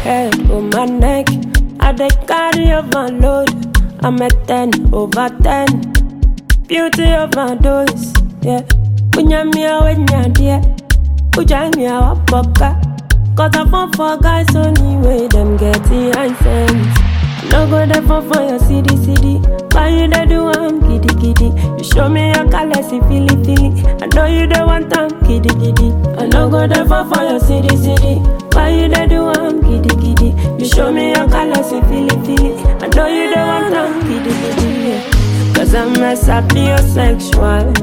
head, on my neck. I dey carry overload. I'm a 10 over 10. Beauty overdose, yeah. Unyamia wenya dear. Ujamia wapoka. Cause I fall for guys only way them get the sense. No go there for your city. Why you there do I'm giddy. You show me your colors, feely. I know you the one time giddy. I no go there for your city. Why you there do I'm giddy. You show me your colors, feely. I know you the one time giddy. Yeah. Cause I'm a sapiosexual.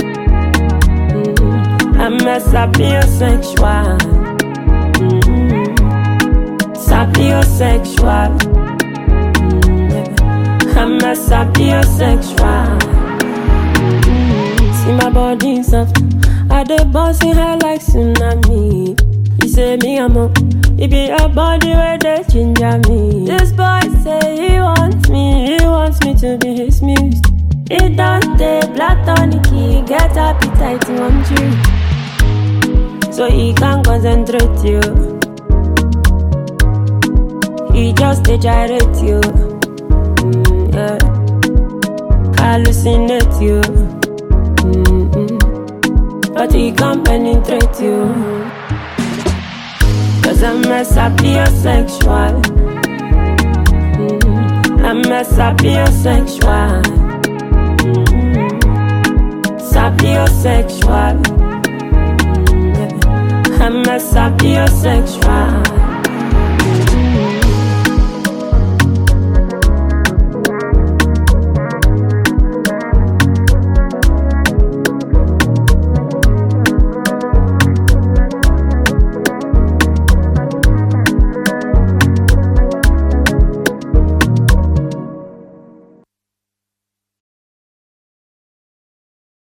I'm a sapiosexual. Sapiosexual. I'm a sapiosexual. See my body soft. I dey bossing her like tsunami. You say me I'm up. It be your body where they ginger me. This boy say he wants me to be his muse. He don't take platonic, he get appetite to want you. So he can't concentrate you. He just gyrate you. Yeah. Hallucinate you. But he can't penetrate you. Cause I'm a sapiosexual. I'm a sapiosexual. Sapiosexual. I'm a sapiosexual.